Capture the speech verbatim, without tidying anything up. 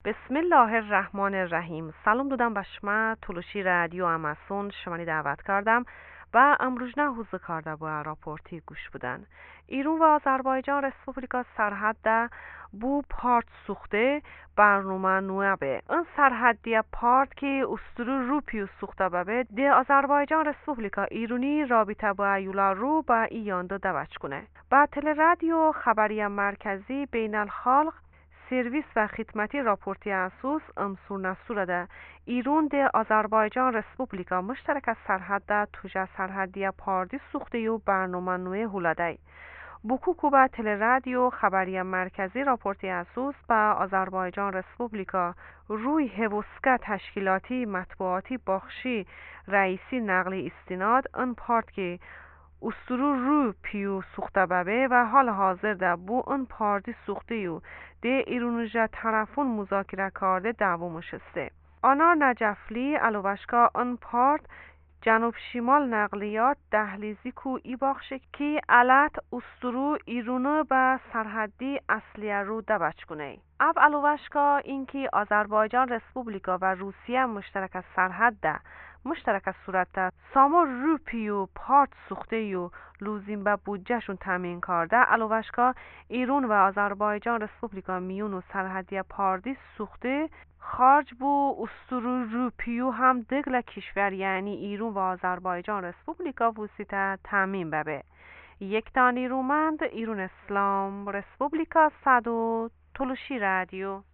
بسم الله الرحمن الرحیم. سلام دادم به شما تلوشی رادیو اماسون شمانی دعوت کردم و امروز نه حوزه کرده با راپورتی گوش بودن. ایران و آذربایجان رسپوبلیکا سرحد ده بو پارت سوخته برنامه نوه به این سرحدی پارت که استرو رو پیو سوخته به ده آذربایجان رسپوبلیکا ایرانی رابطه با ایولا رو با ایانده دوچ کنه. با تل رادیو خبری مرکزی بین الخلق سرویس و خدمتی راپورتی اساس امسور نسور ده ایران ده آذربایجان رسپوبلیکا مشترک از سرحد ده توجه سرحدی پاردی سوخته و برنامه نوی هولاده بوکو کوبا تل رادیو خبری مرکزی راپورتی اساس با آذربایجان رسپوبلیکا روی هوسکه تشکیلاتی مطبوعاتی بخشی رئیسی نقلی استناد ان پارت که استرو رو پیو سوخته ببه و حال حاضر ده بو ان پاردی سوخته یو ده ایرونجا طرفون مذاکره کرده دعوا مشسته. آنار نجفلی علوشکا ان پارت جنوب شمال نقلیات دهلیزی کو ای باخشه که علت استرو ایرونو به سرحدی اصلی رو دبچ کنه. اب علوشکا اینکه آذربایجان رسپوبلیکا و روسیه مشترک از سرحد ده مشترک از صورت سامو رو پیو پارت سوخته یو لوزین به بودجهشون تامین کرده. علوشکا ایران و آذربایجان رسپوبلیکا میون و سرحدی پاردی سوخته خارج بو استرو رو پیو هم دگل کشور یعنی ایران و آذربایجان رسپوبلیکا وسیطه تامین ببه. یک تانی رومند ایران اسلام رسپوبلیکا صد و تلوشی رادیو